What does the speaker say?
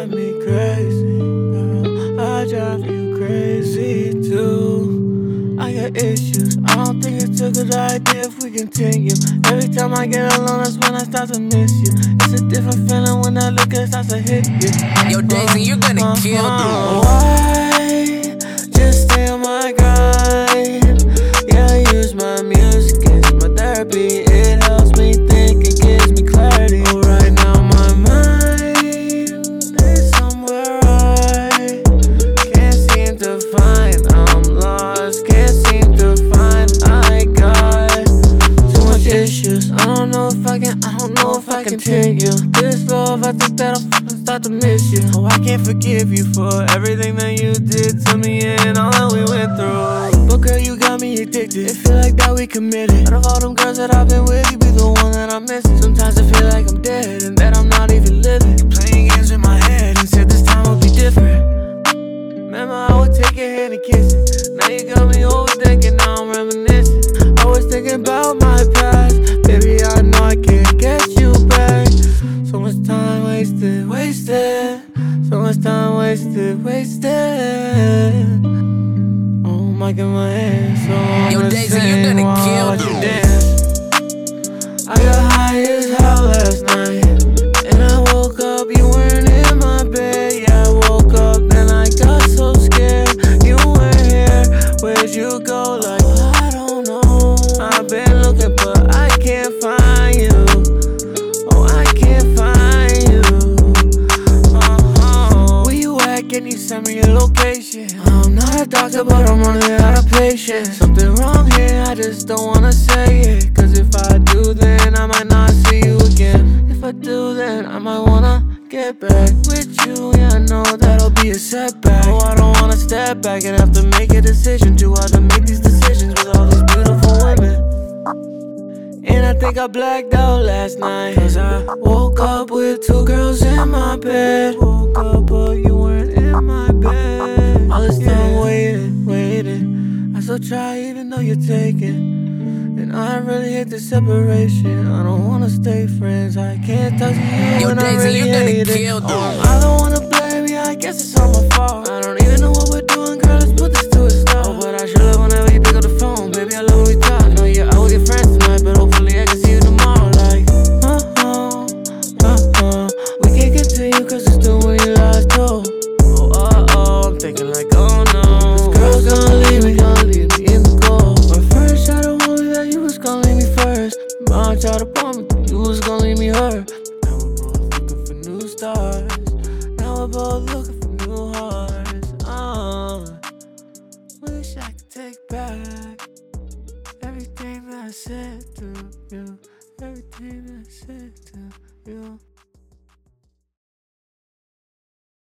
drive me crazy, girl. I drive you crazy too. I got issues, I don't think it's a good idea if we continue. Every time I get alone, that's when I start to miss you. It's a different feeling when that liquor starts to hit you. Yo, Daisy, you're gonna kill them. Why just stay on my grind? Yeah, I use my music, it's my therapy. It helps me think, it gives me clarity. Right now my mind is somewhere I can't seem to find. I'm lost, can't seem to find. I got too much issues. I don't know if I can continue this love. I think that I'll start to miss you. Oh, I can't forgive you for everything that you did to me and all that we went through. But girl, you got me addicted. It feel like that we committed. Out of all them girls that I've been with, you be the one that I'm missing. Sometimes I feel like I'm dead and that I'm not even living. You're playing games in my head and said this time will be different. Remember I would take your hand and kiss it. Now you got me overthinking, now I'm reminiscing. I was thinking about my past. Baby, I know I can't get you back. So much time wasted, wasted. So much time wasted, wasted. Oh, I'm like in my head, so I'm Yo, Daisy, you're gonna kill you them. dance. I got high as hell last night, and I woke up, you weren't in my bed. Yeah, I woke up, then I got so scared. You weren't here, where'd you go? Like, I don't know. I've been looking, but I can't find you. Oh, I can't find you. Where you at? Can you send me your location? I'm not a doctor, but I'm running out of patience. Something wrong here, I just don't wanna say it. Cause if I do, then I might not see you again. If I do, then I might wanna get back with you. Yeah, I know that'll be a setback. Oh, I don't wanna step back and have to make a decision. Too hard to make these decisions with all these beautiful women. And I think I blacked out last night, cause I woke up with two girls in my bed. Woke up, but you weren't in my bed. All this time waiting. I still try even though you're taking. And I really hate the separation. I don't wanna stay friends, I can't talk to you. Yo, and I Daisy, really you're gonna hate kill it. them. I don't wanna blame you, I guess it's all my fault. I don't even know what we're doing, girl, let's put this to a stop. Oh, but I should love whenever you pick up the phone. Baby, I love when we talk. Know you're out with your friends tonight, but hopefully I can see you tomorrow. Like, we can't continue cause it's the way you lost too. Oh, I'm thinking like, oh no. This girl's gonna leave me in the cold. My first shot of only that you was gonna leave me first. Mom tried to bomb me, you was gonna leave me hurt. Now we're both looking for new stars. Now we're both looking for new hearts. Wish I could take back everything that I said to you. Everything that I said to you.